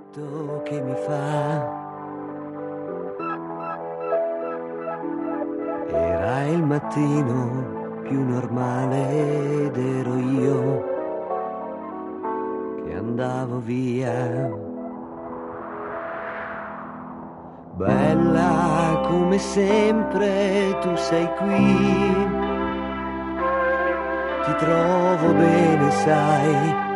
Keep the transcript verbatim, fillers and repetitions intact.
l'effetto che mi fa. Era il mattino più normale ed ero io che andavo via. Bella come sempre tu sei qui, ti trovo bene sai.